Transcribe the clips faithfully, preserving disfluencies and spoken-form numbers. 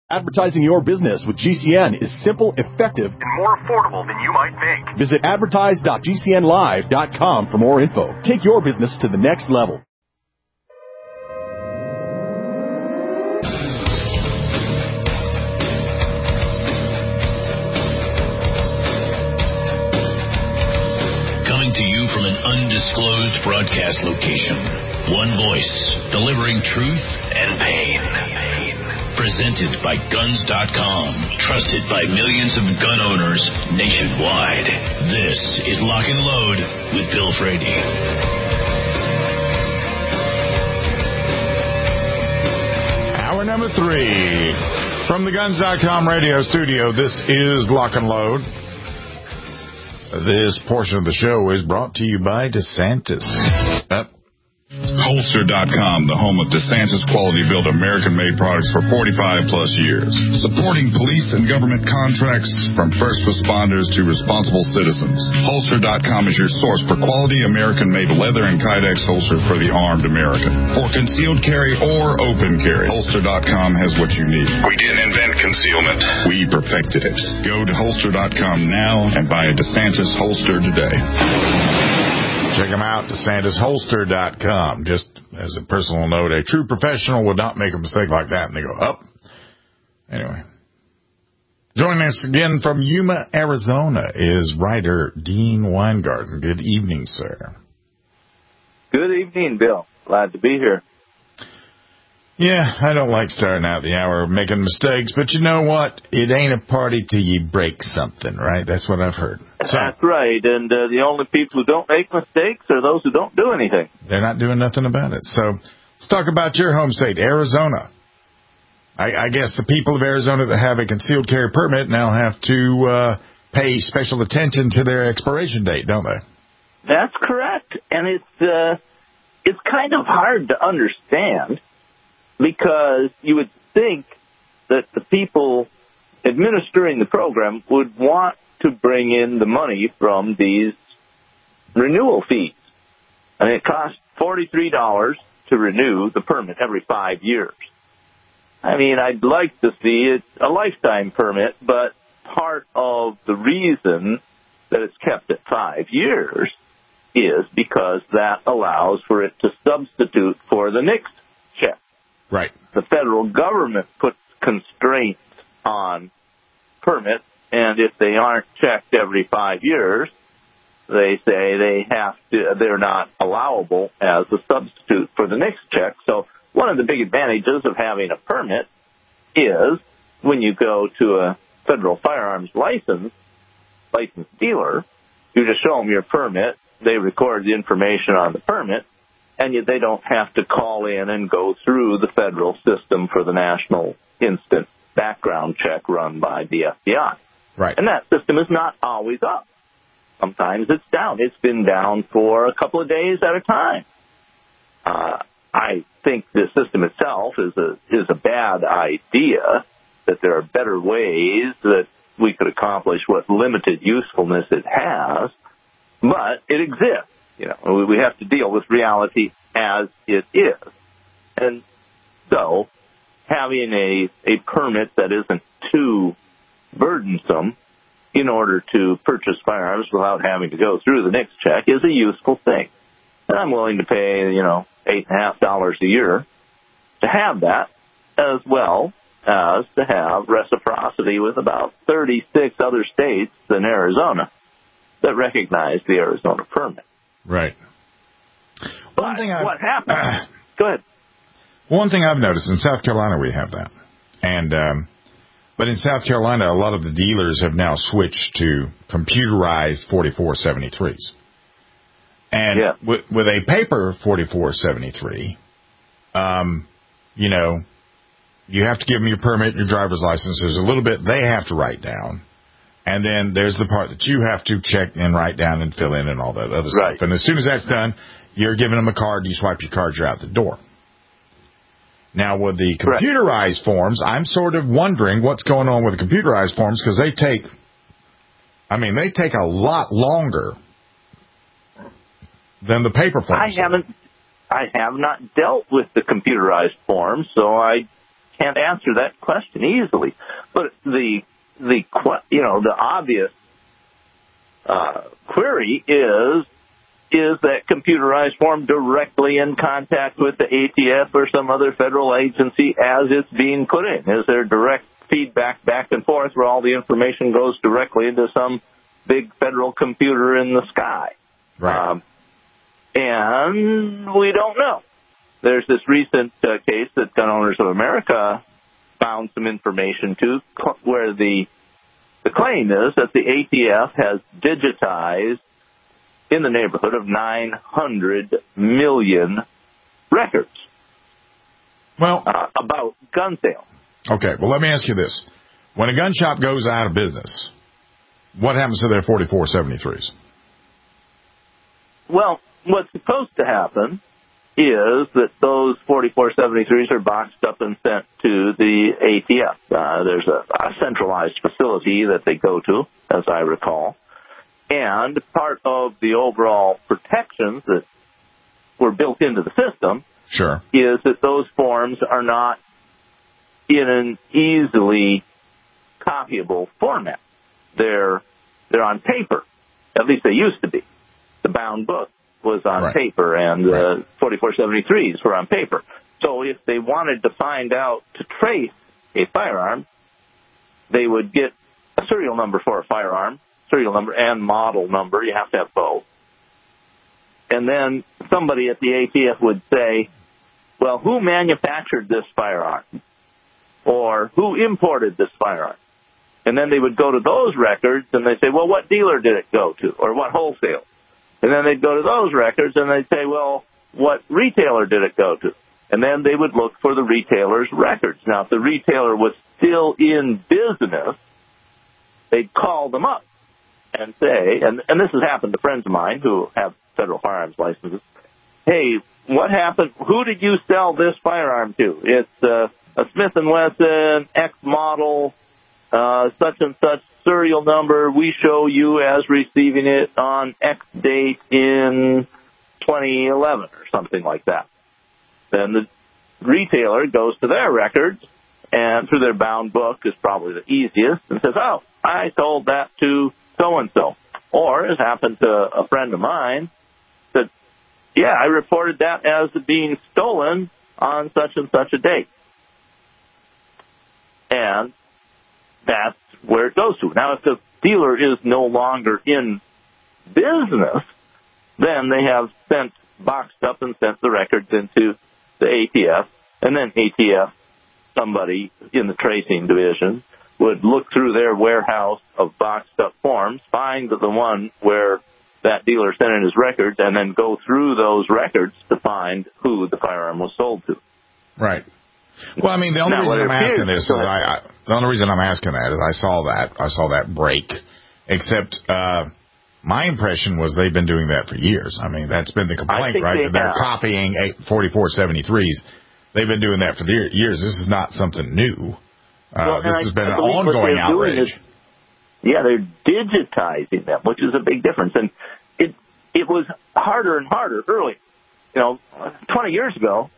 Advertising your business with G C N is simple, effective, and more affordable than you might think. Visit advertise dot g c n live dot com for more info. Take your business to the next level. Coming to you from an undisclosed broadcast location. One voice, delivering truth and pain. Presented by guns dot com, trusted by millions of gun owners nationwide. This is Lock and Load with Bill Frady. Hour number three from the guns dot com radio studio. This is Lock and Load. This portion of the show is brought to you by DeSantis. Up. Holster dot com, the home of DeSantis quality-built American-made products for forty-five plus years. Supporting police and government contracts from first responders to responsible citizens. Holster dot com is your source for quality American-made leather and Kydex holsters for the armed American. For concealed carry or open carry, Holster dot com has what you need. We didn't invent concealment. We perfected it. Go to Holster dot com now and buy a DeSantis holster today. Check them out, DeSantis Holster dot com. Just as a personal note, a true professional would not make a mistake like that, and they go up. Anyway. Joining us again from Yuma, Arizona is writer Dean Weingarten. Good evening, sir. Good evening, Bill. Glad to be here. Yeah, I don't like starting out the hour making mistakes, but you know what? It ain't a party till you break something, right? That's what I've heard. So, that's right, and uh, the only people who don't make mistakes are those who don't do anything. They're not doing nothing about it. So let's talk about your home state, Arizona. I, I guess the people of Arizona that have a concealed carry permit now have to uh, pay special attention to their expiration date, don't they? That's correct, and it's uh, it's kind of hard to understand because you would think that the people administering the program would want to bring in the money from these renewal fees. I mean, it costs forty-three dollars to renew the permit every five years. I mean, I'd like to see it a lifetime permit, but part of the reason that it's kept at five years is because that allows for it to substitute for the next check. Right. The federal government puts constraints on permits, and if they aren't checked every five years, they say they have to, they're not allowable as a substitute for the next check. So one of the big advantages of having a permit is when you go to a federal firearms license, licensed dealer, you just show them your permit, they record the information on the permit, and you, they don't have to call in and go through the federal system for the national instant background check run by the F B I. Right. And that system is not always up. Sometimes it's down. It's been down for a couple of days at a time. Uh, I think the system itself is a is a bad idea, that there are better ways that we could accomplish what limited usefulness it has, but it exists. You know, we have to deal with reality as it is. And so having a, a permit that isn't too burdensome in order to purchase firearms without having to go through the next check is a useful thing. And I'm willing to pay, you know, eight and a half dollars a year to have that, as well as to have reciprocity with about thirty-six other states than Arizona that recognize the Arizona permit. Right. But One thing what I've, happened? Uh, Go ahead. One thing I've noticed, in South Carolina we have that. And um, but in South Carolina, a lot of the dealers have now switched to computerized forty-four seventy-threes. And yeah. with, with a paper forty-four seventy-three, um, you know, you have to give them your permit, your driver's license. There's a little bit they have to write down. And then there's the part that you have to check and write down and fill in and all that other right. stuff. And as soon as that's done, you're giving them a card. You swipe your card, you're out the door. Now, with the computerized forms, I'm sort of wondering what's going on with the computerized forms, because they take, I mean, they take a lot longer than the paper forms. I haven't, I have not dealt with the computerized forms, so I can't answer that question easily. But the the you know the obvious uh, query is: is that computerized form directly in contact with the A T F or some other federal agency as it's being put in? Is there direct feedback back and forth where all the information goes directly into some big federal computer in the sky? Right. Um, and we don't know. There's this recent uh, case that Gun Owners of America found some information to, where the the claim is that the A T F has digitized in the neighborhood of nine hundred million records. Well, uh, about gun sales. Okay, well, let me ask you this. When a gun shop goes out of business, what happens to their forty-four seventy-threes? Well, what's supposed to happen is that those forty-four seventy-threes are boxed up and sent to the A T F. Uh, there's a, a centralized facility that they go to, as I recall. And part of the overall protections that were built into the system sure. is that those forms are not in an easily copyable format. They're they're on paper. At least they used to be. The bound book was on right. paper, and the right. forty-four seventy-threes were on paper. So if they wanted to find out to trace a firearm, they would get a serial number for a firearm, serial number and model number. You have to have both. And then somebody at the A T F would say, well, who manufactured this firearm? Or who imported this firearm? And then they would go to those records and they'd say, well, what dealer did it go to? Or what wholesale? And then they'd go to those records and they'd say, well, what retailer did it go to? And then they would look for the retailer's records. Now, if the retailer was still in business, they'd call them up and say, and, and this has happened to friends of mine who have federal firearms licenses, hey, what happened? Who did you sell this firearm to? It's uh, a Smith and Wesson X model, uh, such and such serial number. We show you as receiving it on X date in twenty eleven or something like that. Then the retailer goes to their records, and through their bound book is probably the easiest, and says, oh, I sold that to so-and-so. Or, as happened to a friend of mine, that, yeah, I reported that as being stolen on such and such a date. And that's where it goes to. Now, if the dealer is no longer in business, then they have sent, boxed up and sent the records into the A T F, and then A T F, somebody in the tracing division, would look through their warehouse of boxed up forms, find the one where that dealer sent in his records, and then go through those records to find who the firearm was sold to. Right. Well, I mean, the only now, reason I'm appears, asking this is I, I, the only reason I'm asking that is I saw that I saw that break. Except uh, my impression was they've been doing that for years. I mean, that's been the complaint, right? They that they're have. copying forty-four seventy-threes. They've been doing that for years. This is not something new. Uh, well, this I, has been I an ongoing outrage. Is, yeah, they're digitizing them, which is a big difference. And it it was harder and harder early. You know, twenty years ago,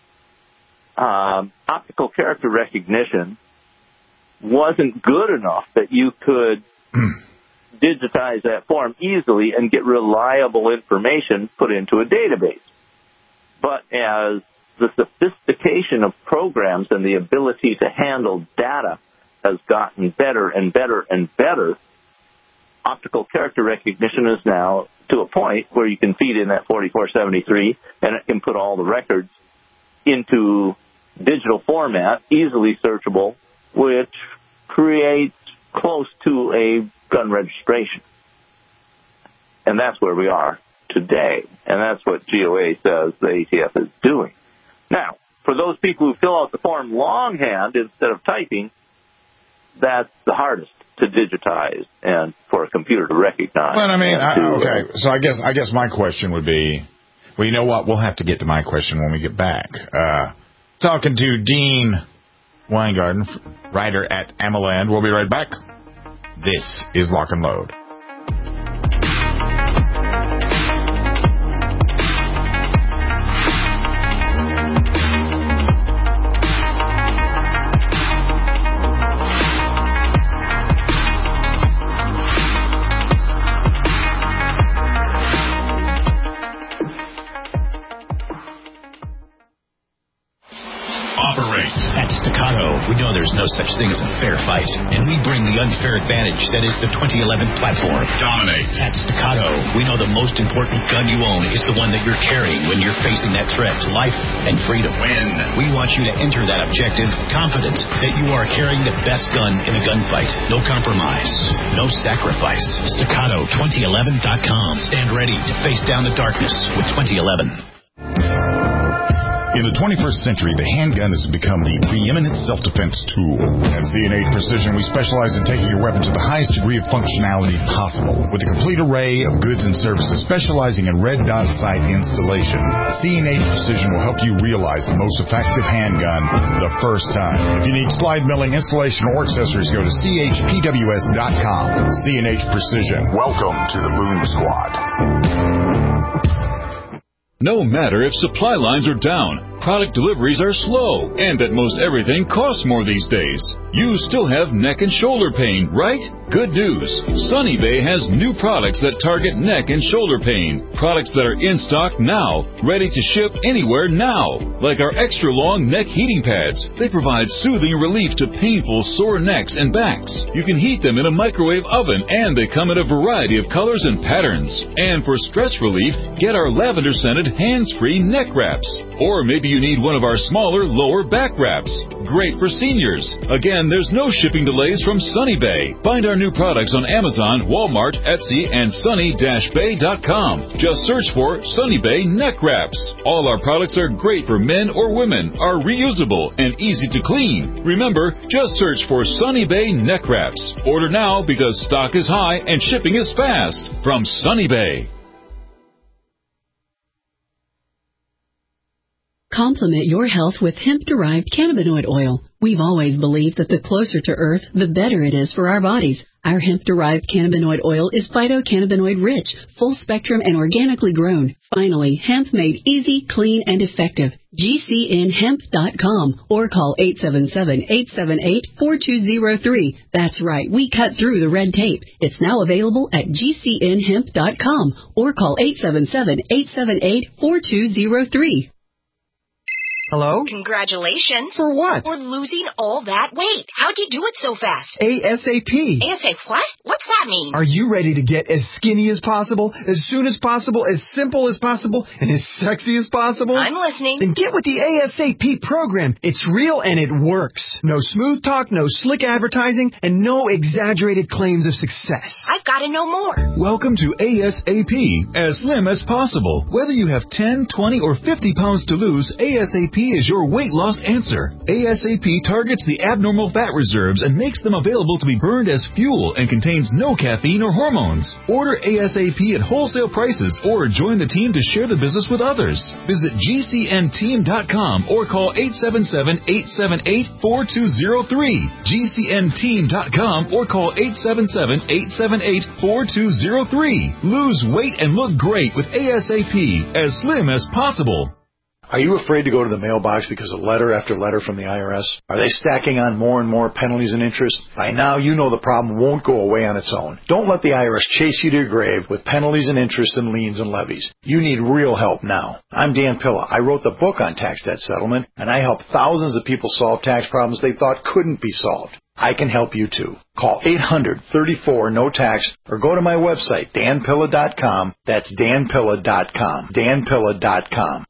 um, optical character recognition wasn't good enough that you could digitize that form easily and get reliable information put into a database. But as the sophistication of programs and the ability to handle data has gotten better and better and better, optical character recognition is now to a point where you can feed in that forty-four seventy-three and it can put all the records into digital format, easily searchable, which creates close to a gun registration. And that's where we are today. And that's what G O A says the A T F is doing. Now, for those people who fill out the form longhand instead of typing, that's the hardest to digitize and for a computer to recognize. Well, I mean, I, to, okay. Uh, so I guess I guess my question would be, well, you know what? We'll have to get to my question when we get back. Uh, talking to Dean Weingarten, writer at Amaland. We'll be right back. This is Lock and Load. no such thing as a fair fight, and we bring the unfair advantage that is the twenty eleven platform. Dominate. At Staccato, we know the most important gun you own is the one that you're carrying when you're facing that threat to life and freedom. Win. We want you to enter that objective confident that you are carrying the best gun in a gunfight. No compromise, no sacrifice. Staccato twenty eleven dot com. Stand ready to face down the darkness with twenty eleven. In the twenty-first century, the handgun has become the preeminent self-defense tool. At C and H Precision, we specialize in taking your weapon to the highest degree of functionality possible. With a complete array of goods and services specializing in red dot sight installation, C and H Precision will help you realize the most effective handgun the first time. If you need slide milling, installation, or accessories, go to C H P W S dot com. C and H Precision. Welcome to the Boom Squad. No matter if supply lines are down, product deliveries are slow, and that most everything costs more these days, you still have neck and shoulder pain, right? Good news. Sunny Bay has new products that target neck and shoulder pain. Products that are in stock now, ready to ship anywhere now. Like our extra long neck heating pads. They provide soothing relief to painful sore necks and backs. You can heat them in a microwave oven, and they come in a variety of colors and patterns. And for stress relief, get our lavender scented hands-free neck wraps. Or maybe you need one of our smaller lower back wraps. Great for seniors. Again, there's no shipping delays from Sunny Bay. Find our new products on Amazon, Walmart, Etsy, and sunny dash bay dot com. Just search for Sunny Bay Neck Wraps. All our products are great for men or women, are reusable, and easy to clean. Remember, just search for Sunny Bay Neck Wraps. Order now because stock is high and shipping is fast. From Sunny Bay. Complement your health with hemp-derived cannabinoid oil. We've always believed that the closer to Earth, the better it is for our bodies. Our hemp-derived cannabinoid oil is phytocannabinoid rich, full-spectrum, and organically grown. Finally, hemp made easy, clean, and effective. G C N hemp dot com or call eight seven seven, eight seven eight, four two zero three. That's right, we cut through the red tape. It's now available at G C N hemp dot com or call eight seven seven, eight seven eight, four two zero three. Hello? Congratulations. For what? For losing all that weight. How'd you do it so fast? ASAP. ASAP what? What's that mean? Are you ready to get as skinny as possible, as soon as possible, as simple as possible, and as sexy as possible? I'm listening. Then get with the ASAP program. It's real and it works. No smooth talk, no slick advertising, and no exaggerated claims of success. I've got to know more. Welcome to ASAP, as slim as possible. Whether you have ten, twenty, or fifty pounds to lose, ASAP is your weight loss answer. ASAP targets the abnormal fat reserves and makes them available to be burned as fuel and contains no caffeine or hormones. Order ASAP at wholesale prices or join the team to share the business with others. Visit G C N team dot com or call eight seven seven, eight seven eight, four two zero three. G C N team dot com or call eight seven seven, eight seven eight, four two zero three. Lose weight and look great with ASAP, as slim as possible. Are you afraid to go to the mailbox because of letter after letter from the I R S? Are they stacking on more and more penalties and interest? By now, you know the problem won't go away on its own. Don't let the I R S chase you to your grave with penalties and interest and liens and levies. You need real help now. I'm Dan Pilla. I wrote the book on tax debt settlement, and I help thousands of people solve tax problems they thought couldn't be solved. I can help you too. Call eight hundred, thirty-four, no tax or go to my website, dan pilla dot com. That's dan pilla dot com. dan pilla dot com.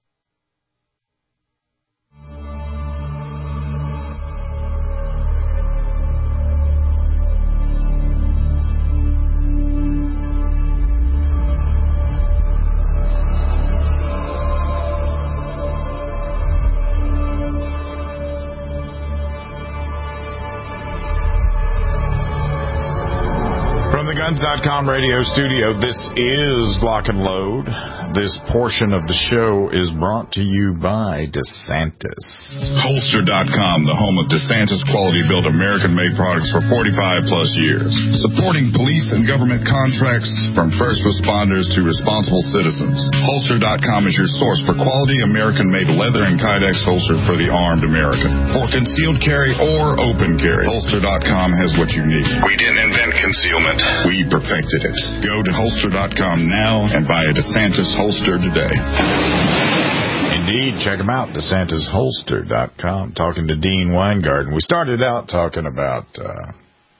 Guns dot com radio studio. This is Lock and Load. This portion of the show is brought to you by DeSantis. Holster dot com, the home of DeSantis quality-built American-made products for forty-five plus years. Supporting police and government contracts from first responders to responsible citizens. Holster dot com is your source for quality American-made leather and Kydex holsters for the armed American. For concealed carry or open carry, Holster dot com has what you need. We didn't invent concealment. We perfected it. Go to Holster dot com now and buy a DeSantis holster today. And Indeed. Check them out, DeSantis Holster dot com. Talking to Dean Weingarten. We started out talking about uh,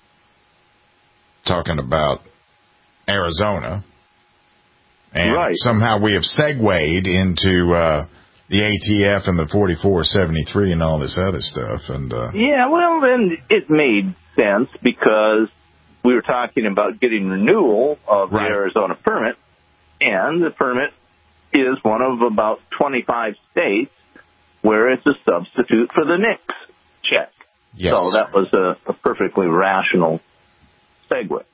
talking about Arizona. And right. somehow we have segued into uh, the A T F and the forty-four seventy-three and all this other stuff. And uh, yeah, well, then it made sense because we were talking about getting renewal of right. the Arizona permit, and the permit is one of about twenty-five states where it's a substitute for the N I C S check. Yes. So that was a, a perfectly rational segue.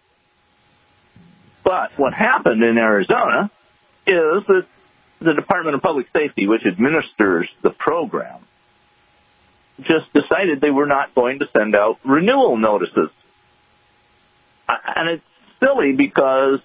But what happened in Arizona is that the Department of Public Safety, which administers the program, just decided they were not going to send out renewal notices. And it's silly because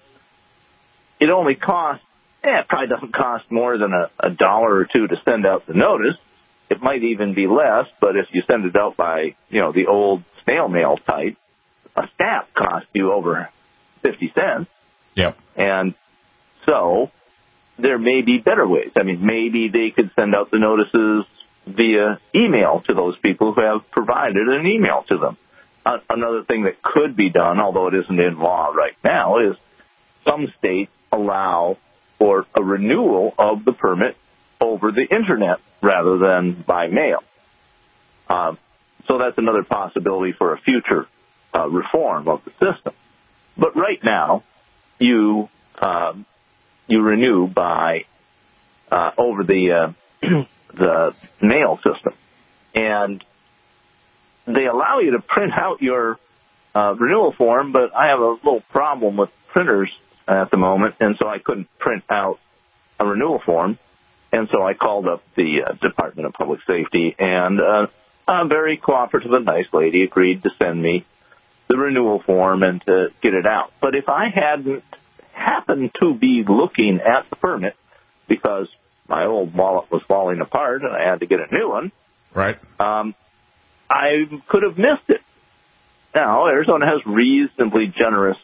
it only costs, eh, it probably doesn't cost more than a, a dollar or two to send out the notice. It might even be less, but if you send it out by, you know, the old snail mail type, a stamp costs you over fifty cents. Yep. And so there may be better ways. I mean, maybe they could send out the notices via email to those people who have provided an email to them. Uh, another thing that could be done, although it isn't in law right now, is some states allow for a renewal of the permit over the Internet rather than by mail. Um, so that's another possibility for a future uh, reform of the system. But right now, you um, you renew by uh, over the uh, the mail system, and they allow you to print out your uh, renewal form. But I have a little problem with printers at the moment, and so I couldn't print out a renewal form. And so I called up the uh, Department of Public Safety, and uh, a very cooperative and nice lady agreed to send me the renewal form and to get it out. But if I hadn't happened to be looking at the permit because my old wallet was falling apart and I had to get a new one, right? Um, I could have missed it. Now, Arizona has reasonably generous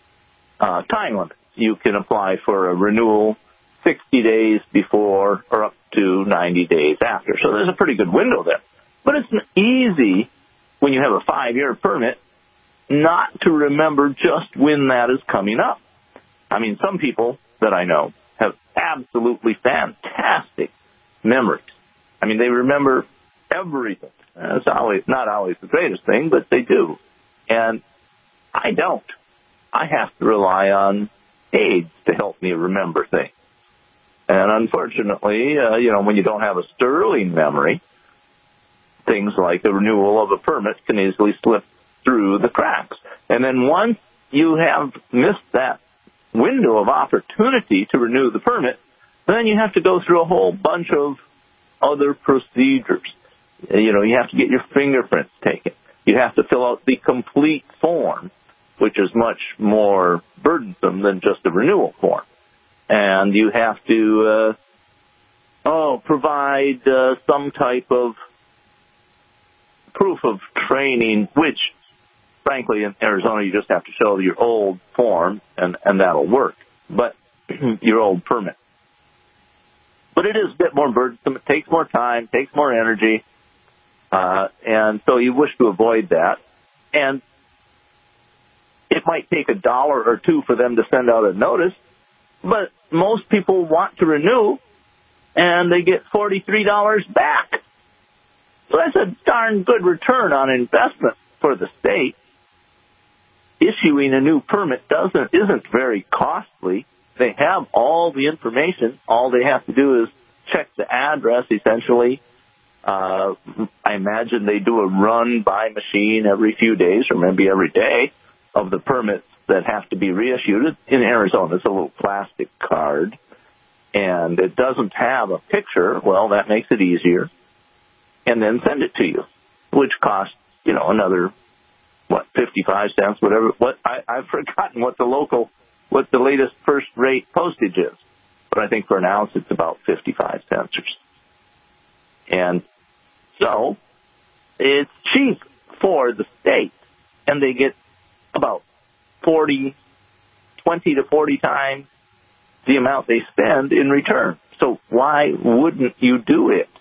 uh, time limits. You can apply for a renewal sixty days before or up to ninety days after. So there's a pretty good window there. But it's easy when you have a five-year permit not to remember just when that is coming up. I mean, some people that I know have absolutely fantastic memories. I mean, they remember everything. It's always not always the greatest thing, but they do. And I don't. I have to rely on aids to help me remember things. And unfortunately, uh, you know, when you don't have a sterling memory, things like the renewal of a permit can easily slip through the cracks. And then once you have missed that window of opportunity to renew the permit, then you have to go through a whole bunch of other procedures. You know, you have to get your fingerprints taken. You have to fill out the complete form, which is much more burdensome than just a renewal form. And you have to, uh, oh, provide uh, some type of proof of training, which, frankly, in Arizona, you just have to show your old form, and, and that'll work. But your old permit. But it is a bit more burdensome. It takes more time, takes more energy, uh, and so you wish to avoid that. And it might take a dollar or two for them to send out a notice, but most people want to renew, and they get forty-three dollars back. So that's a darn good return on investment for the state. Issuing a new permit doesn't isn't very costly. They have all the information. All they have to do is check the address, essentially. Uh, I imagine they do a run by machine every few days or maybe every day of the permits that have to be reissued. In Arizona, it's a little plastic card, and it doesn't have a picture. Well, that makes it easier. And then send it to you, which costs, you know, another, what, fifty-five cents, whatever. What I, I've forgotten what the local, what the latest first rate postage is. But I think for an ounce it's about fifty-five cents or so. And so it's cheap for the state, and they get about forty, twenty to forty times the amount they spend in return. So why wouldn't you do it?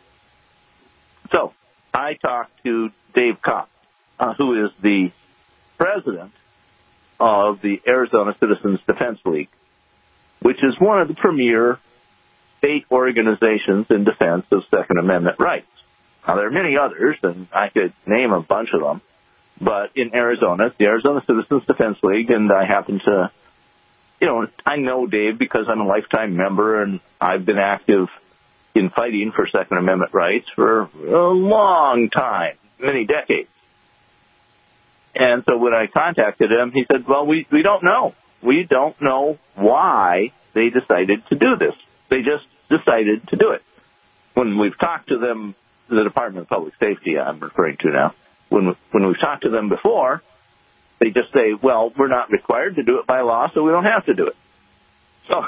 So I talked to Dave Cox, uh, who is the president of the Arizona Citizens Defense League, which is one of the premier state organizations in defense of Second Amendment rights. Now, there are many others, and I could name a bunch of them, but in Arizona, it's the Arizona Citizens Defense League, and I happen to, you know, I know Dave because I'm a lifetime member, and I've been active in fighting for Second Amendment rights for a long time, many decades. And so when I contacted him, he said, well, we, we don't know. We don't know why they decided to do this. They just decided to do it. When we've talked to them, the Department of Public Safety I'm referring to now, when, when we've talked to them before, they just say, well, we're not required to do it by law, so we don't have to do it. So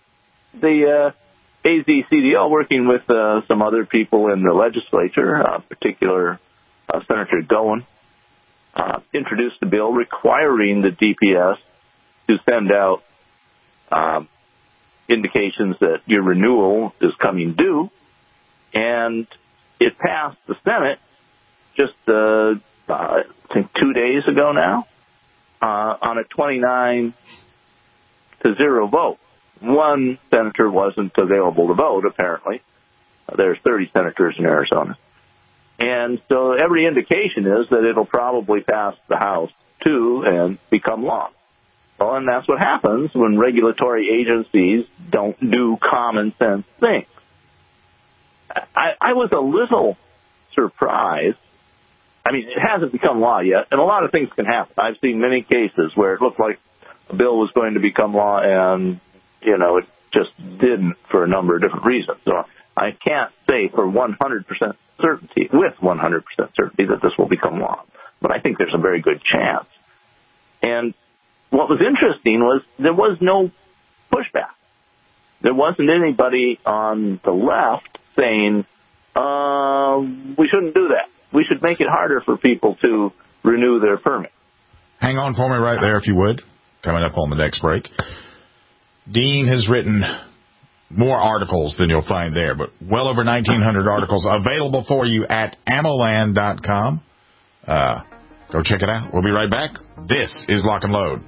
the uh, A Z C D L, working with uh, some other people in the legislature, uh, particular uh, Senator Goen, uh, introduced a bill requiring the D P S to send out um, indications that your renewal is coming due, and it passed the Senate just, uh, uh, I think, two days ago now, uh, on a twenty-nine to zero vote. One senator wasn't available to vote, apparently. Uh, there's thirty senators in Arizona. And so every indication is that it'll probably pass the House, too, and become law. Well, and that's what happens when regulatory agencies don't do common sense things. I, I was a little surprised. I mean, it hasn't become law yet, and a lot of things can happen. I've seen many cases where it looked like a bill was going to become law, and, you know, it just didn't for a number of different reasons. So I can't say for one hundred percent certainty, with one hundred percent certainty, that this will become law. But I think there's a very good chance. And what was interesting was there was no pushback. There wasn't anybody on the left saying, uh, we shouldn't do that. We should make it harder for people to renew their permit. Hang on for me right there, if you would. Coming up on the next break. Dean has written more articles than you'll find there, but well over nineteen hundred articles available for you at ammoland dot com. Uh, go check it out. We'll be right back. This is Lock and Load.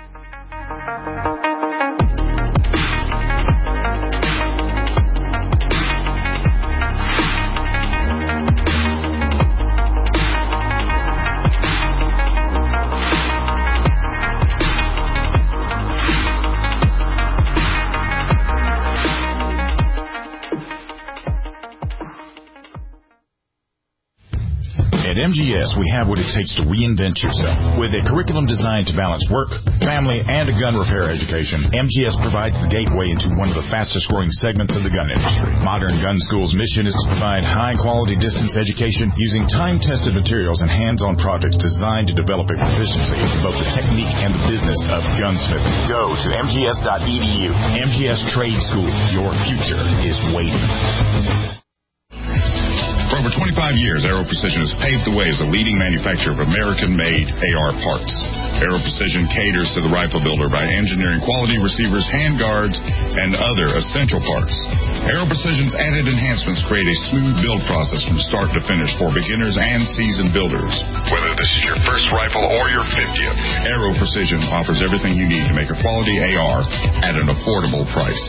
At M G S, we have what it takes to reinvent yourself. With a curriculum designed to balance work, family, and a gun repair education, M G S provides the gateway into one of the fastest-growing segments of the gun industry. Modern Gun School's mission is to provide high-quality distance education using time-tested materials and hands-on projects designed to develop a proficiency in both the technique and the business of gunsmithing. Go to M G S dot E D U. M G S Trade School. Your future is waiting. For over twenty-five years, Aero Precision has paved the way as a leading manufacturer of American-made A R parts. Aero Precision caters to the rifle builder by engineering quality receivers, handguards, and other essential parts. Aero Precision's added enhancements create a smooth build process from start to finish for beginners and seasoned builders. Whether this is your first rifle or your fiftieth, Aero Precision offers everything you need to make a quality A R at an affordable price.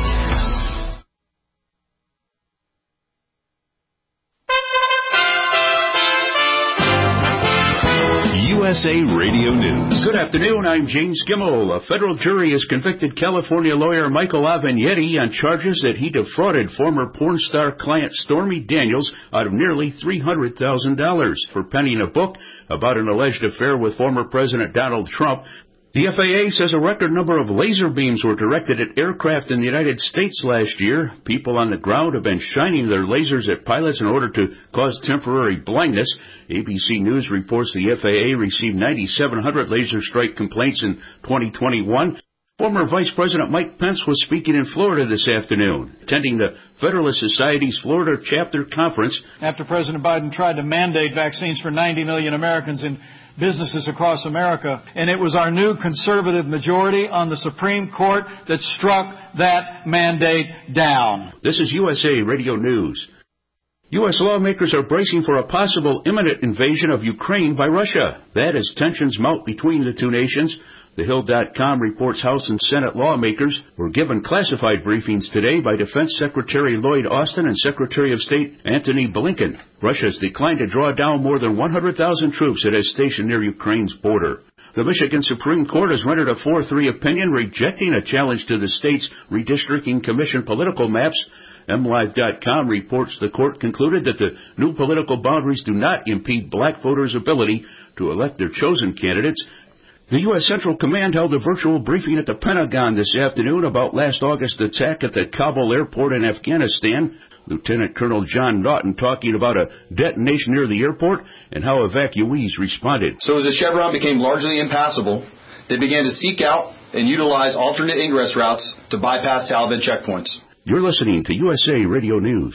U S A Radio News. Good afternoon, I'm James Gimmel. A federal jury has convicted California lawyer Michael Avagnetti on charges that he defrauded former porn star client Stormy Daniels out of nearly three hundred thousand dollars for penning a book about an alleged affair with former President Donald Trump. The F A A says a record number of laser beams were directed at aircraft in the United States last year. People on the ground have been shining their lasers at pilots in order to cause temporary blindness. A B C News reports the F A A received nine thousand seven hundred laser strike complaints in twenty twenty-one. Former Vice President Mike Pence was speaking in Florida this afternoon, attending the Federalist Society's Florida chapter conference. After President Biden tried to mandate vaccines for ninety million Americans in businesses across America. And it was our new conservative majority on the Supreme Court that struck that mandate down. This is U S A Radio News. U S lawmakers are bracing for a possible imminent invasion of Ukraine by Russia. That as tensions mount between the two nations. The Hill dot com reports House and Senate lawmakers were given classified briefings today by Defense Secretary Lloyd Austin and Secretary of State Antony Blinken. Russia has declined to draw down more than one hundred thousand troops it has stationed near Ukraine's border. The Michigan Supreme Court has rendered a four three opinion rejecting a challenge to the state's redistricting commission political maps. M Live dot com reports the court concluded that the new political boundaries do not impede black voters' ability to elect their chosen candidates. The U S. Central Command held a virtual briefing at the Pentagon this afternoon about last August's attack at the Kabul airport in Afghanistan. Lieutenant Colonel John Naughton talking about a detonation near the airport and how evacuees responded. So as the Chevron became largely impassable, they began to seek out and utilize alternate ingress routes to bypass Taliban checkpoints. You're listening to U S A Radio News.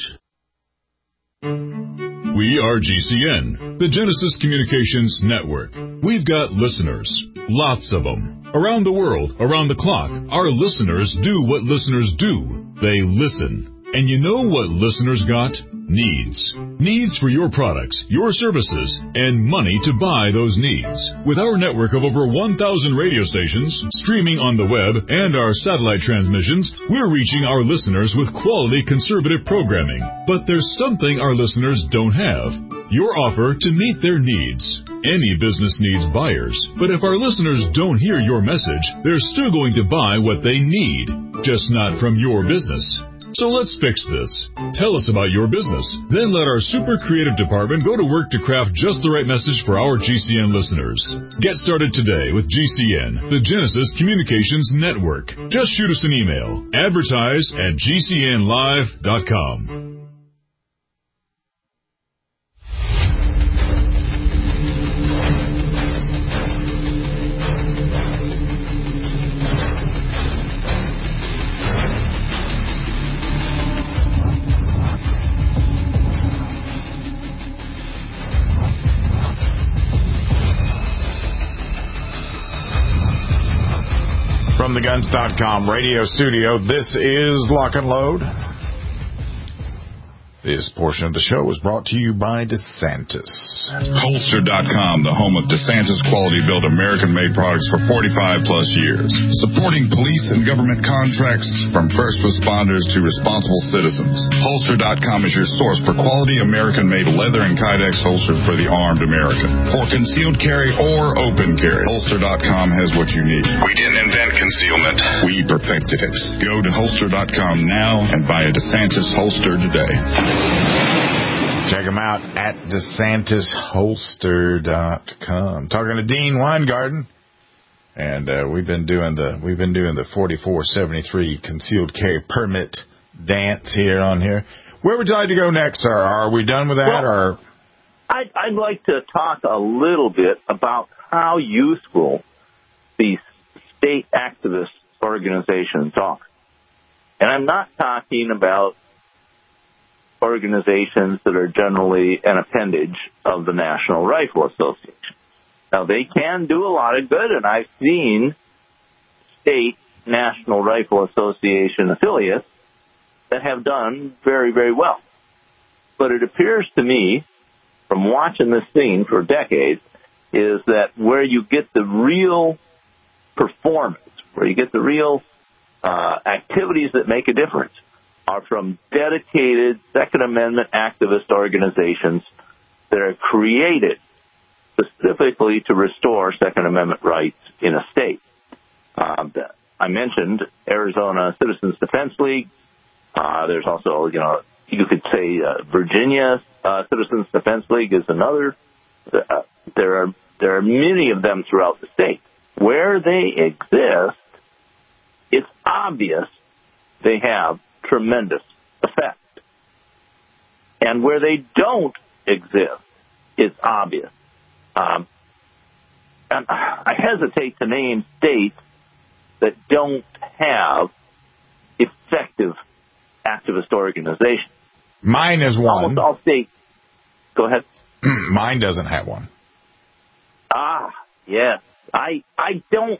We are G C N, the Genesis Communications Network. We've got listeners, lots of them. Around the world, around the clock, our listeners do what listeners do. They listen. And you know what listeners got? Needs. Needs for your products, your services, and money to buy those needs. With our network of over one thousand radio stations, streaming on the web, and our satellite transmissions, we're reaching our listeners with quality conservative programming. But there's something our listeners don't have. Your offer to meet their needs. Any business needs buyers, but if our listeners don't hear your message, they're still going to buy what they need, just not from your business. So let's fix this. Tell us about your business. Then let our super creative department go to work to craft just the right message for our G C N listeners. Get started today with G C N, the Genesis Communications Network. Just shoot us an email. Advertise at G C N live dot com. From the Guns dot com radio studio, this is Lock and Load. This portion of the show is brought to you by DeSantis. Holster dot com, the home of DeSantis quality-built American-made products for forty-five plus years. Supporting police and government contracts from first responders to responsible citizens. Holster dot com is your source for quality American-made leather and Kydex holsters for the armed American. For concealed carry or open carry, Holster dot com has what you need. We didn't invent concealment. We perfected it. Go to Holster dot com now and buy a DeSantis holster today. Check them out at DeSantis Holster dot com. Talking to Dean Weingarten, and uh, we've been doing the we've been doing the forty-four seventy-three concealed carry permit dance here on here. Where would you like to go next, sir? Are we done with that, well, or? I'd, I'd like to talk a little bit about how useful these state activist organizations are, and I'm not talking about organizations that are generally an appendage of the National Rifle Association. Now, they can do a lot of good, and I've seen state National Rifle Association affiliates that have done very, very well. But it appears to me, from watching this thing for decades, is that where you get the real performance, where you get the real uh, activities that make a difference, are from dedicated Second Amendment activist organizations that are created specifically to restore Second Amendment rights in a state. Uh, I mentioned Arizona Citizens Defense League. Uh, there's also, you know, you could say uh, Virginia uh, Citizens Defense League is another. Uh, there are there are many of them throughout the state. Where they exist, it's obvious they have tremendous effect. And where they don't exist, it's obvious. Um, and I hesitate to name states that don't have effective activist organizations. Mine is one. Almost all states. Go ahead. Mine doesn't have one. Ah, yes. I I don't.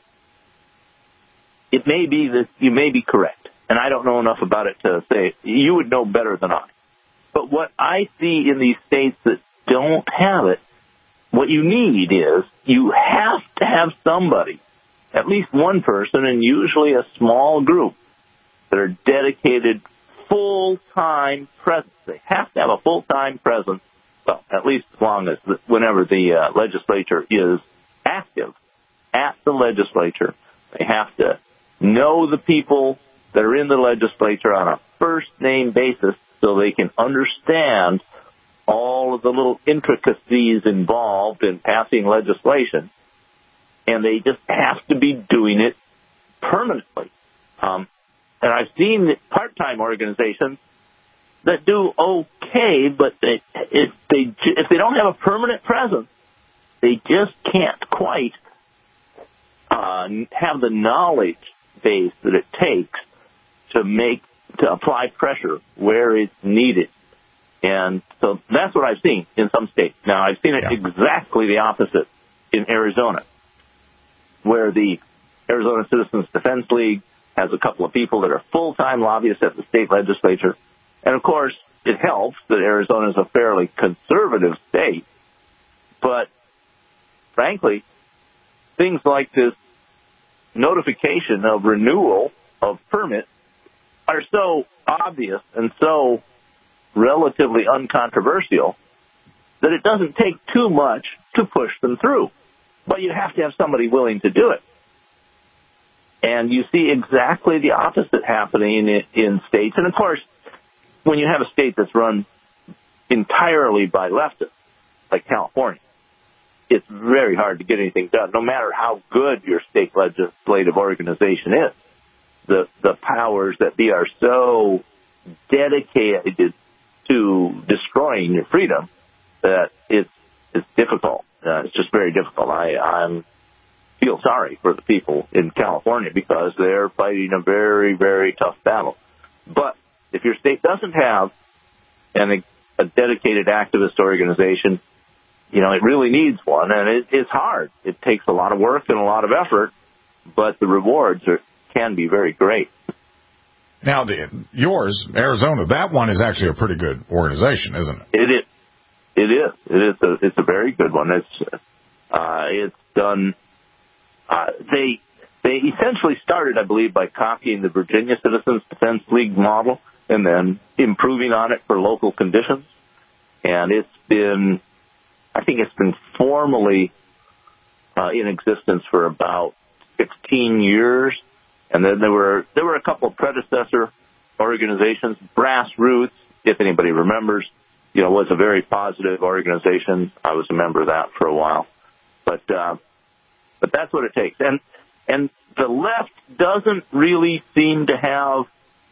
It may be that you may be correct, and I don't know enough about it to say. You would know better than I. But what I see in these states that don't have it, what you need is you have to have somebody, at least one person, and usually a small group, that are dedicated full-time presence. They have to have a full-time presence, well, at least as long as the, whenever the uh, legislature is active at the legislature. They have to know the people that are in the legislature on a first-name basis so they can understand all of the little intricacies involved in passing legislation, and they just have to be doing it permanently. Um, and I've seen part-time organizations that do okay, but they, if they if they don't have a permanent presence, they just can't quite uh, have the knowledge base that it takes to make to apply pressure where it's needed. And so that's what I've seen in some states. Now, I've seen it yeah. exactly the opposite in Arizona, where the Arizona Citizens Defense League has a couple of people that are full-time lobbyists at the state legislature. And, of course, it helps that Arizona is a fairly conservative state. But, frankly, things like this notification of renewal of permits are so obvious and so relatively uncontroversial that it doesn't take too much to push them through. But you have to have somebody willing to do it. And you see exactly the opposite happening in, in states. And, of course, when you have a state that's run entirely by leftists, like California, it's very hard to get anything done, no matter how good your state legislative organization is. The the powers that be are so dedicated to destroying your freedom that it's it's difficult. Uh, it's just very difficult. I I'm, feel sorry for the people in California because they're fighting a very, very tough battle. But if your state doesn't have an, a dedicated activist organization, you know, it really needs one, and it, it's hard. It takes a lot of work and a lot of effort, but the rewards are, can be very great. Now, the, yours, Arizona, that one is actually a pretty good organization, isn't it? It is. It is. It is. A, it's a very good one. It's uh, it's done. Uh, they they essentially started, I believe, by copying the Virginia Citizens Defense League model and then improving on it for local conditions. And it's been, I think it's been formally uh, in existence for about sixteen years. And then there were there were a couple of predecessor organizations. Grassroots, if anybody remembers, you know, was a very positive organization. I was a member of that for a while. But uh, but that's what it takes. And and the left doesn't really seem to have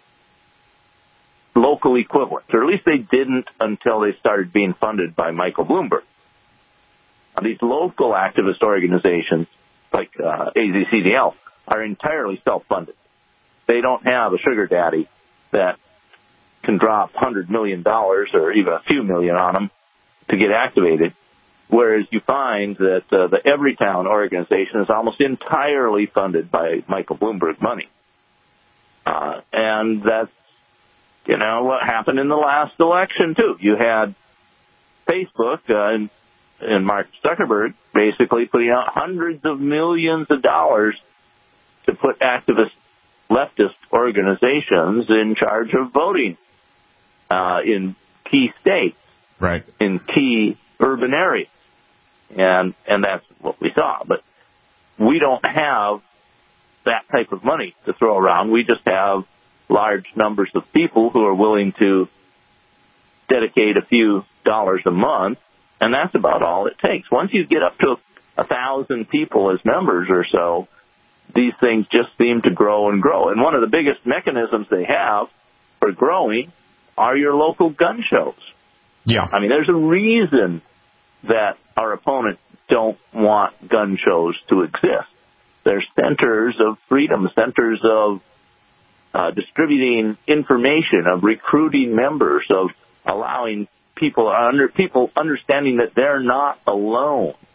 local equivalents, or at least they didn't until they started being funded by Michael Bloomberg. Now, these local activist organizations, like uh, A Z C D L, are entirely self-funded. They don't have a sugar daddy that can drop one hundred million dollars or even a few million on them to get activated, whereas you find that uh, the Everytown organization is almost entirely funded by Michael Bloomberg money. Uh, and that's, you know, what happened in the last election, too. You had Facebook uh, and, and Mark Zuckerberg basically putting out hundreds of millions of dollars to put activist leftist organizations in charge of voting uh, in key states, right, in key urban areas. And and that's what we saw. But we don't have that type of money to throw around. We just have large numbers of people who are willing to dedicate a few dollars a month, and that's about all it takes. Once you get up to a thousand people as members or so, these things just seem to grow and grow. And one of the biggest mechanisms they have for growing are your local gun shows. Yeah. I mean, there's a reason that our opponents don't want gun shows to exist. They're centers of freedom, centers of uh, distributing information, of recruiting members, of allowing people under people understanding that they're not alone.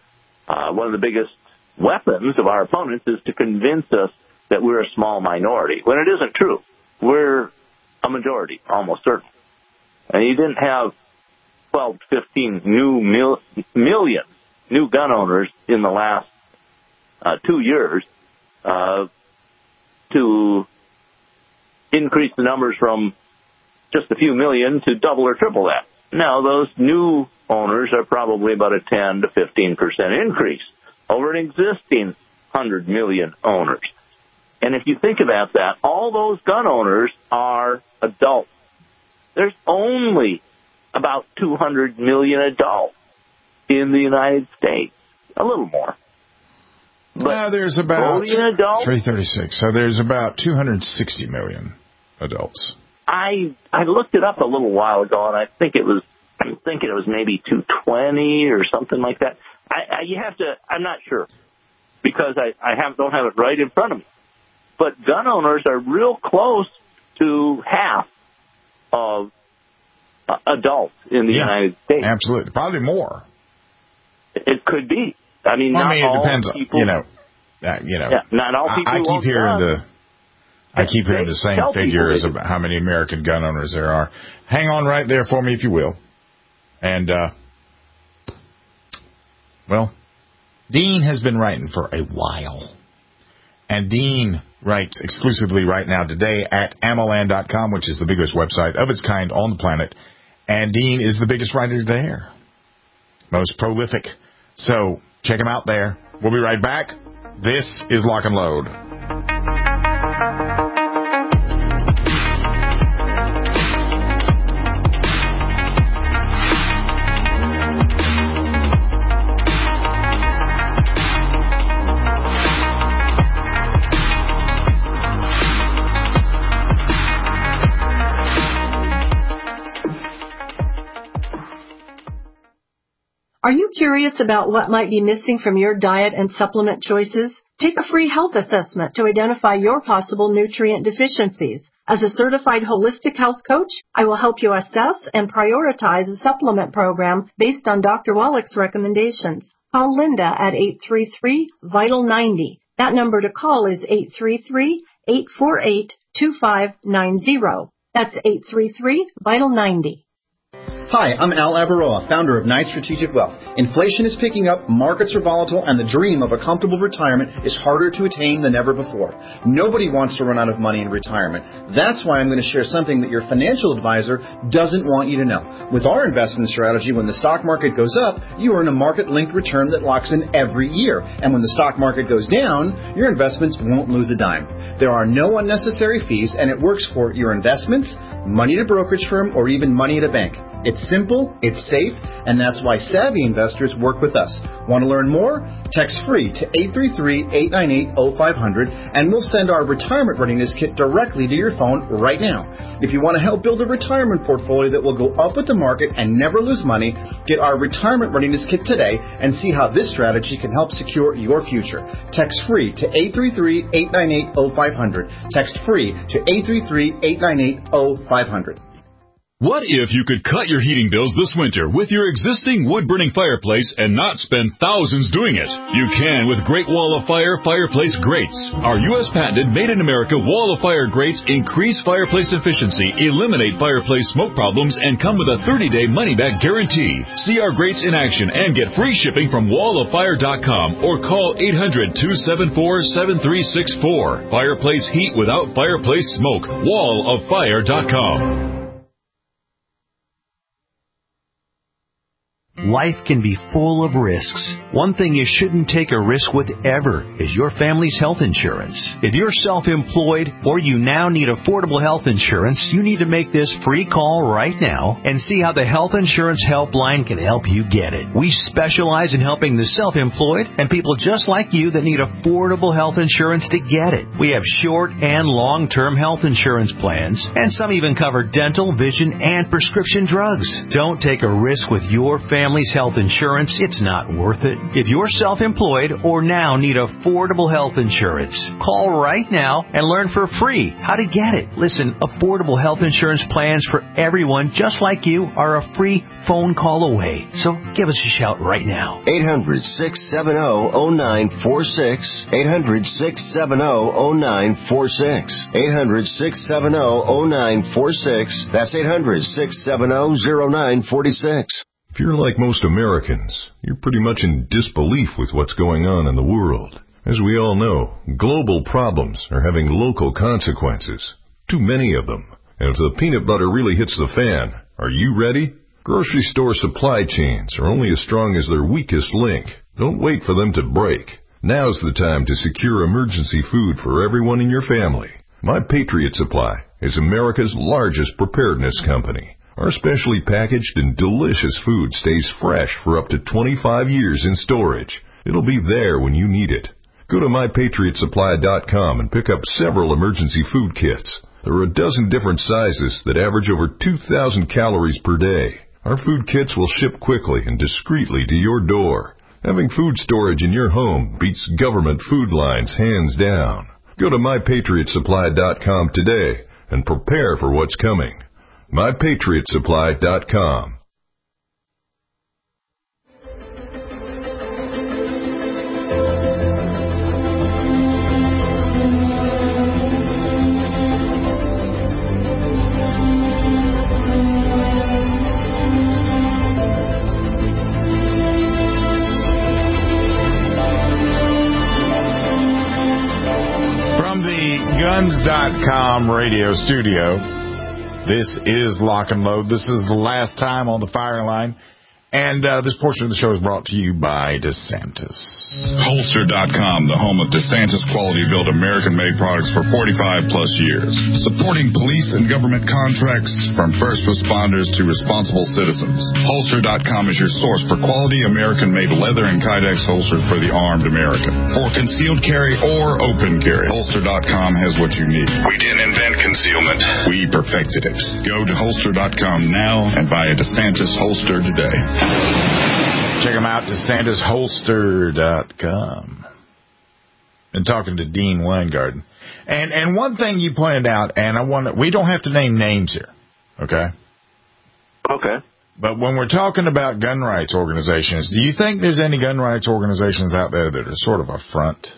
Uh, one of the biggest weapons of our opponents is to convince us that we're a small minority, when it isn't true. We're a majority, almost certainly. And you didn't have twelve to fifteen new mil- million new gun owners in the last uh, two years uh, to increase the numbers from just a few million to double or triple that. Now, those new owners are probably about a ten to fifteen percent increase over an existing one hundred million owners. And if you think about that, all those gun owners are adults. There's only about two hundred million adults in the United States, a little more. But uh, there's about adults, three thirty-six, so there's about two hundred sixty million adults. I I looked it up a little while ago, and I think it was I'm thinking it was maybe two twenty or something like that. I, I you have to I'm not sure because I I have don't have it right in front of me. But gun owners are real close to half of uh, adults in the yeah, United States. Absolutely, probably more. It could be. I mean, well, not I mean, it all depends. people. You know, uh, you know. Yeah, not all people. I, I keep hearing guns. the. I keep hearing the same figures about how many American gun owners there are. Hang on right there for me, if you will. And, uh, well, Dean has been writing for a while. And Dean writes exclusively right now today at ammoland dot com, which is the biggest website of its kind on the planet. And Dean is the biggest writer there. Most prolific. So check him out there. We'll be right back. This is Lock and Load. Are you curious about what might be missing from your diet and supplement choices? Take a free health assessment to identify your possible nutrient deficiencies. As a certified holistic health coach, I will help you assess and prioritize a supplement program based on Doctor Wallach's recommendations. Call Linda at eight three three, vital ninety. That number to call is eight three three, eight four eight, two five nine zero. That's eight three three, vital ninety. Hi, I'm Al Avaroa, founder of Knight Strategic Wealth. Inflation is picking up, markets are volatile, and the dream of a comfortable retirement is harder to attain than ever before. Nobody wants to run out of money in retirement. That's why I'm going to share something that your financial advisor doesn't want you to know. With our investment strategy, when the stock market goes up, you earn a market-linked return that locks in every year. And when the stock market goes down, your investments won't lose a dime. There are no unnecessary fees, and it works for your investments, money at a brokerage firm, or even money at a bank. It's simple, it's safe, and that's why savvy investors work with us. Want to learn more? Text free to eight three three, eight nine eight, zero five zero zero, and we'll send our retirement readiness kit directly to your phone right now. If you want to help build a retirement portfolio that will go up with the market and never lose money, get our retirement readiness kit today and see how this strategy can help secure your future. Text free to eight three three, eight nine eight, zero five zero zero. Text free to eight three three, eight nine eight, zero five zero zero. What if you could cut your heating bills this winter with your existing wood-burning fireplace and not spend thousands doing it? You can with Great Wall of Fire Fireplace Grates. Our U S patented made-in-America Wall of Fire grates increase fireplace efficiency, eliminate fireplace smoke problems, and come with a thirty-day money-back guarantee. See our grates in action and get free shipping from wall of fire dot com or call eight hundred, two seven four, seven three six four. Fireplace heat without fireplace smoke. wall of fire dot com. Life can be full of risks. One thing you shouldn't take a risk with ever is your family's health insurance. If you're self-employed or you now need affordable health insurance, you need to make this free call right now and see how the Health Insurance Helpline can help you get it. We specialize in helping the self-employed and people just like you that need affordable health insurance to get it. We have short and long-term health insurance plans, and some even cover dental, vision, and prescription drugs. Don't take a risk with your family family's health insurance, it's not worth it. If you're self-employed or now need affordable health insurance, call right now and learn for free how to get it. Listen, affordable health insurance plans for everyone just like you are a free phone call away. So give us a shout right now. eight hundred, six seven zero, zero nine four six. eight hundred, six seven zero, zero nine four six. eight hundred, six seven zero, zero nine four six. That's eight hundred, six seven zero, zero nine four six. If you're like most Americans, you're pretty much in disbelief with what's going on in the world. As we all know, global problems are having local consequences. Too many of them. And if the peanut butter really hits the fan, are you ready? Grocery store supply chains are only as strong as their weakest link. Don't wait for them to break. Now's the time to secure emergency food for everyone in your family. My Patriot Supply is America's largest preparedness company. Our specially packaged and delicious food stays fresh for up to twenty-five years in storage. It'll be there when you need it. Go to my patriot supply dot com and pick up several emergency food kits. There are a dozen different sizes that average over two thousand calories per day. Our food kits will ship quickly and discreetly to your door. Having food storage in your home beats government food lines hands down. Go to my patriot supply dot com today and prepare for what's coming. my patriot supply dot com. Guns dot com radio studio. This is Lock and Load. This is the last time on the firing line. And uh, this portion of the show is brought to you by DeSantis. Holster dot com, the home of DeSantis quality-built American-made products for forty-five plus years. Supporting police and government contracts from first responders to responsible citizens. Holster dot com is your source for quality American-made leather and Kydex holsters for the armed American. For concealed carry or open carry, Holster dot com has what you need. We didn't invent concealment. We perfected it. Go to Holster dot com now and buy a DeSantis holster today. Check them out, DeSantis holster dot com. Been talking to Dean Weingarten. And and one thing you pointed out, and I want we don't have to name names here, okay? Okay. But when we're talking about gun rights organizations, do you think there's any gun rights organizations out there that are sort of a front?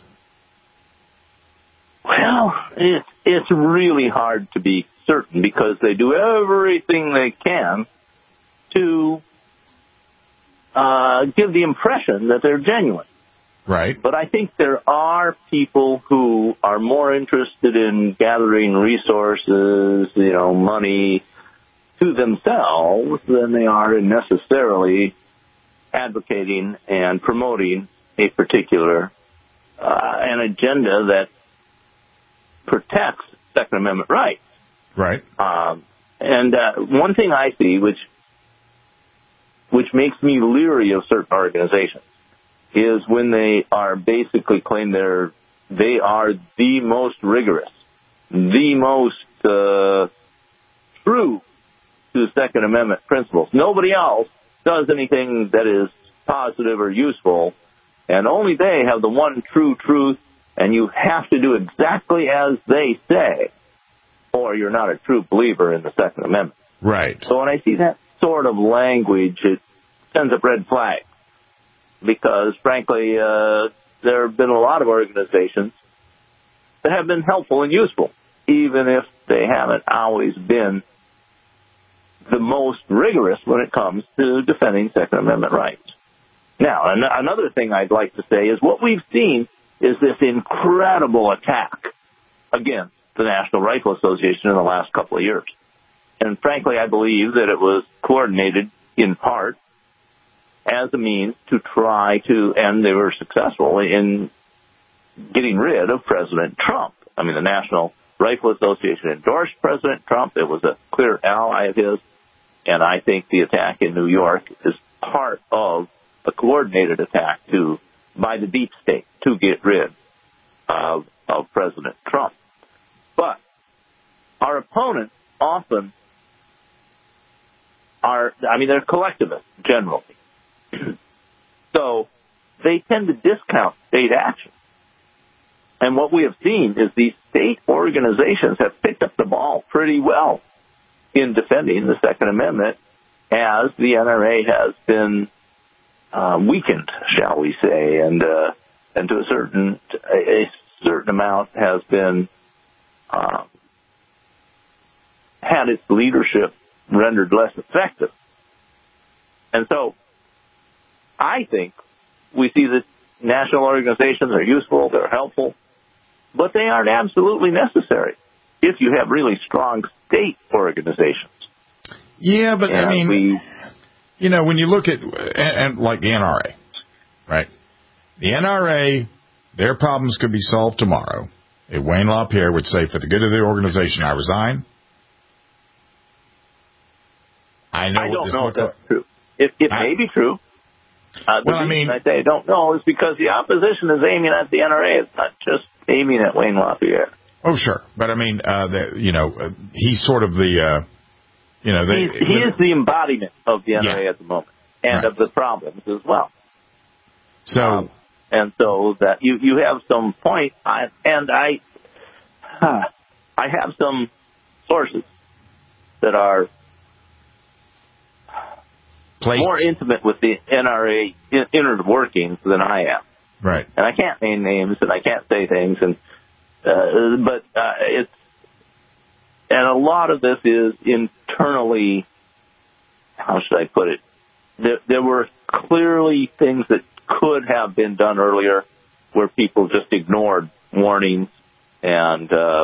Well, it's, it's really hard to be certain because they do everything they can to Uh, give the impression that they're genuine. Right. But I think there are people who are more interested in gathering resources, you know, money to themselves than they are in necessarily advocating and promoting a particular uh, an agenda that protects Second Amendment rights. Right. Um, and uh, one thing I see, which which makes me leery of certain organizations, is when they are basically claim they're, they are the most rigorous, the most uh, true to Second Amendment principles. Nobody else does anything that is positive or useful, and only they have the one true truth, and you have to do exactly as they say, or you're not a true believer in the Second Amendment. Right. So when I see that sort of language, it sends up red flags because, frankly, uh, there have been a lot of organizations that have been helpful and useful, even if they haven't always been the most rigorous when it comes to defending Second Amendment rights. Now, an- another thing I'd like to say is what we've seen is this incredible attack against the National Rifle Association in the last couple of years. And frankly, I believe that it was coordinated in part as a means to try to, and they were successful in getting rid of President Trump. I mean, the National Rifle Association endorsed President Trump. It was a clear ally of his. And I think the attack in New York is part of a coordinated attack to, by the deep state, to get rid of, of President Trump. But our opponents often are, I mean, they're collectivists generally. So they tend to discount state action. And what we have seen is these state organizations have picked up the ball pretty well in defending the Second Amendment as the N R A has been uh, weakened, shall we say, and uh, and to a certain a certain amount has been uh, had its leadership rendered less effective. And so I think we see that national organizations are useful, they're helpful, but they aren't absolutely necessary if you have really strong state organizations. Yeah, but and I mean, we, you know, when you look at, and, and like the N R A, right? The N R A, their problems could be solved tomorrow. If Wayne LaPierre would say, for the good of the organization, I resign. I know I what don't this know if looks that's like. true. It, it I, may be true. Uh, the well, I reason mean, I say I don't know is because the opposition is aiming at the N R A. It's not just aiming at Wayne LaPierre. Oh, sure. But, I mean, uh, the, you know, uh, he's sort of the, uh, you know. They, he's, he is the embodiment of the N R A yeah. at the moment and right. of the problems as well. So, um, and so that you, you have some point, I, and I, huh, I have some sources that are Placed. more intimate with the N R A inner workings than I am. Right. And I can't name names and I can't say things, and uh, but uh, it's and a lot of this is internally. How should I put it? There, there were clearly things that could have been done earlier, where people just ignored warnings, and uh,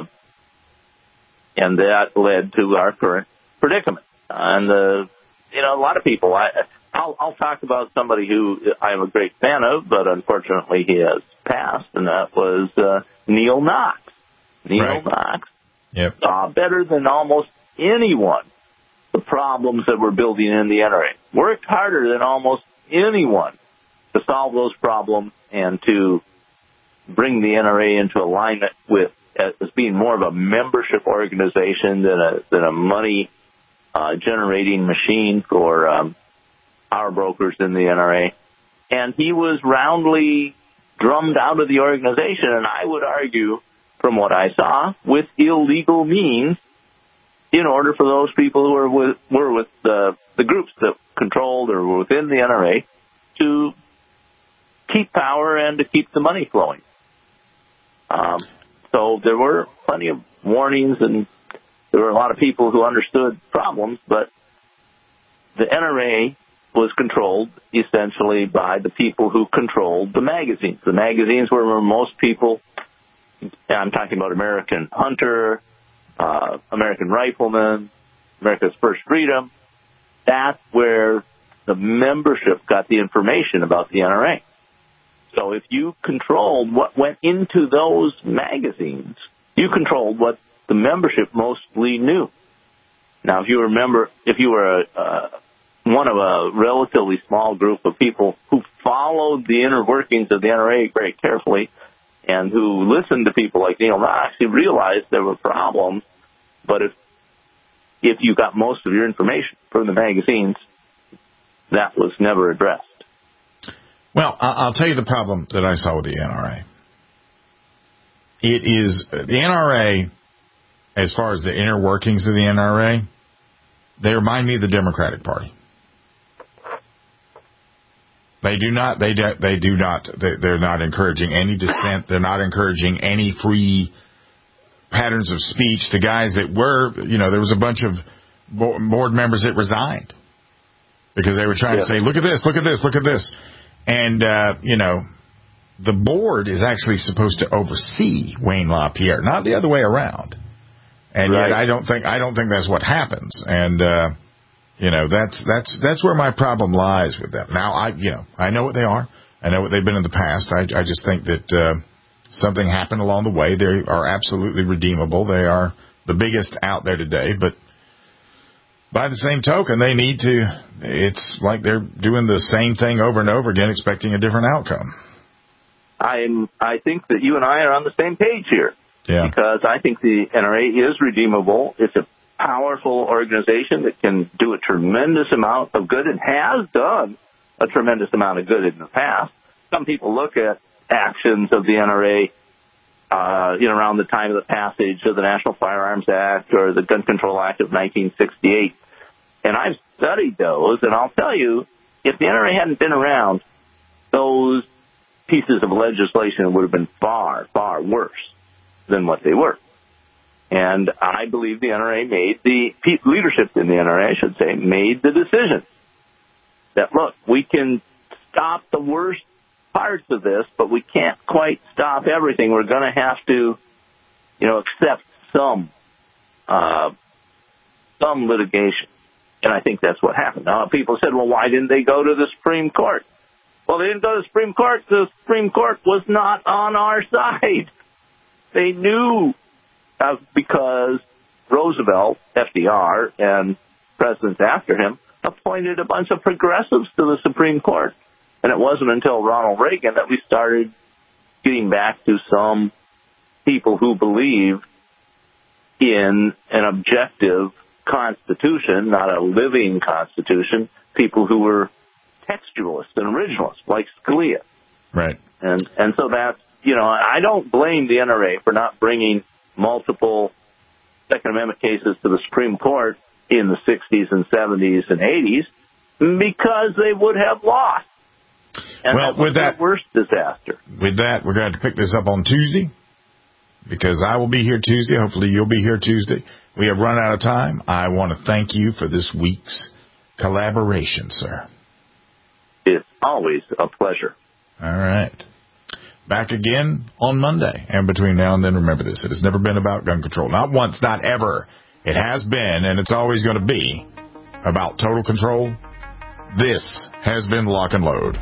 and that led to our current predicament. And the you know a lot of people. I, I'll, I'll talk about somebody who I'm a great fan of, but unfortunately he has passed, and that was uh, Neil Knox. Neil right. Knox yep. saw better than almost anyone the problems that we're building in the N R A. Worked harder than almost anyone to solve those problems and to bring the N R A into alignment with as being more of a membership organization than a than a money uh, generating machine for um, our brokers in the N R A. And he was roundly drummed out of the organization, and I would argue, from what I saw, with illegal means, in order for those people who were with, were with the, the groups that controlled or were within the N R A to keep power and to keep the money flowing. Um, so there were plenty of warnings, and there were a lot of people who understood problems, but the N R A was controlled essentially by the people who controlled the magazines. The magazines were where most people, I'm talking about American Hunter, uh, American Rifleman, America's First Freedom. That's where the membership got the information about the N R A. So if you controlled what went into those magazines, you controlled what the membership mostly knew. Now, if you remember, if you were a, uh, one of a relatively small group of people who followed the inner workings of the N R A very carefully and who listened to people like Neil Knox, you realized there were problems. But if if you got most of your information from the magazines, that was never addressed. Well, I'll tell you the problem that I saw with the N R A. It is the N R A, as far as the inner workings of the N R A, they remind me of the Democratic Party. They do not. They do, they do not. They, they're not encouraging any dissent. They're not encouraging any free patterns of speech. The guys that were, you know, there was a bunch of board members that resigned because they were trying yeah. to say, "Look at this, look at this, look at this," and uh, you know, the board is actually supposed to oversee Wayne LaPierre, not the other way around. And right. yet, I don't think I don't think that's what happens. And uh, you know, that's that's that's where my problem lies with them. Now, I you know, I know what they are. I know what they've been in the past. I, I just think that uh, something happened along the way. They are absolutely redeemable. They are the biggest out there today. But by the same token, they need to. It's like they're doing the same thing over and over again, expecting a different outcome. I'm. I think that you and I are on the same page here. Yeah. Because I think the N R A is redeemable. It's a powerful organization that can do a tremendous amount of good and has done a tremendous amount of good in the past. Some people look at actions of the N R A, uh, you know, around the time of the passage of the National Firearms Act or the Gun Control Act of nineteen sixty-eight. And I've studied those, and I'll tell you, if the N R A hadn't been around, those pieces of legislation would have been far, far worse than what they were. And I believe the N R A made, the leadership in the N R A, I should say, made the decision that, look, we can stop the worst parts of this, but we can't quite stop everything. We're going to have to, you know, accept some, uh, some litigation. And I think that's what happened. Now, people said, well, why didn't they go to the Supreme Court? Well, they didn't go to the Supreme Court. The Supreme Court was not on our side. They knew uh, because Roosevelt, F D R, and presidents after him appointed a bunch of progressives to the Supreme Court. And it wasn't until Ronald Reagan that we started getting back to some people who believe in an objective constitution, not a living constitution, people who were textualists and originalists, like Scalia. Right. And and so that's, you know, I don't blame the N R A for not bringing multiple Second Amendment cases to the Supreme Court in the sixties and seventies and eighties because they would have lost. And well, that was with that the worst disaster. With that, we're going to pick this up on Tuesday because I will be here Tuesday. Hopefully you'll be here Tuesday. We have run out of time. I want to thank you for this week's collaboration, sir. It's always a pleasure. All right. Back again on Monday. And between now and then, remember this. It has never been about gun control. Not once, not ever. It has been, and it's always going to be, about total control. This has been Lock and Load.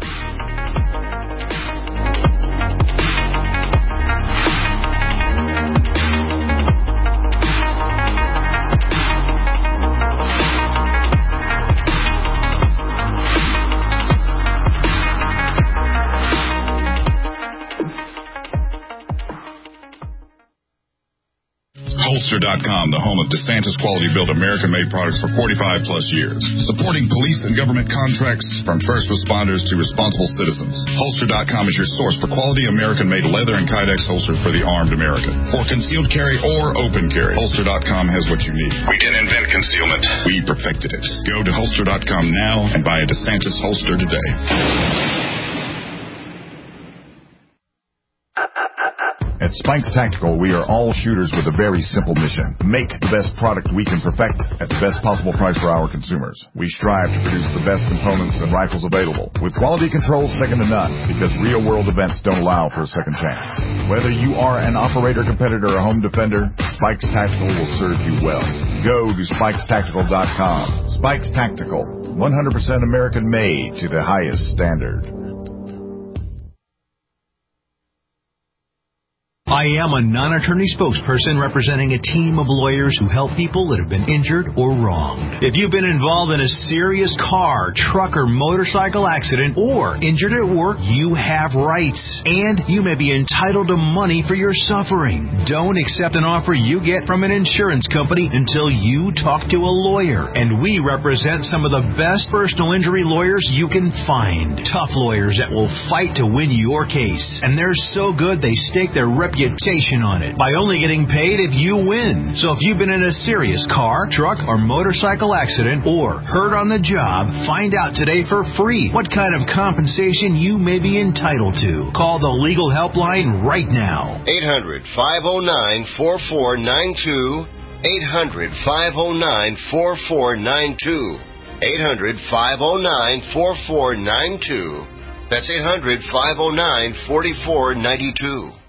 Holster dot com, the home of DeSantis quality-built American-made products for forty-five plus years. Supporting police and government contracts from first responders to responsible citizens. Holster dot com is your source for quality American-made leather and Kydex holsters for the armed American. For concealed carry or open carry, Holster dot com has what you need. We didn't invent concealment. We perfected it. Go to Holster dot com now and buy a DeSantis holster today. At Spikes Tactical, we are all shooters with a very simple mission. Make the best product we can perfect at the best possible price for our consumers. We strive to produce the best components and rifles available, with quality control second to none, because real-world events don't allow for a second chance. Whether you are an operator, competitor, or home defender, Spikes Tactical will serve you well. Go to Spikes Tactical dot com. Spikes Tactical, one hundred percent American-made to the highest standard. I am a non-attorney spokesperson representing a team of lawyers who help people that have been injured or wronged. If you've been involved in a serious car, truck, or motorcycle accident or injured at work, you have rights, and you may be entitled to money for your suffering. Don't accept an offer you get from an insurance company until you talk to a lawyer, and we represent some of the best personal injury lawyers you can find. Tough lawyers that will fight to win your case, and they're so good they stake their reputation on it by only getting paid if you win. So if you've been in a serious car, truck, or motorcycle accident or hurt on the job, find out today for free what kind of compensation you may be entitled to. Call the legal helpline right now. eight hundred, five oh nine, four four nine two. eight hundred, five oh nine, four four nine two. eight hundred, five oh nine, four four nine two. That's eight hundred, five oh nine, four four nine two.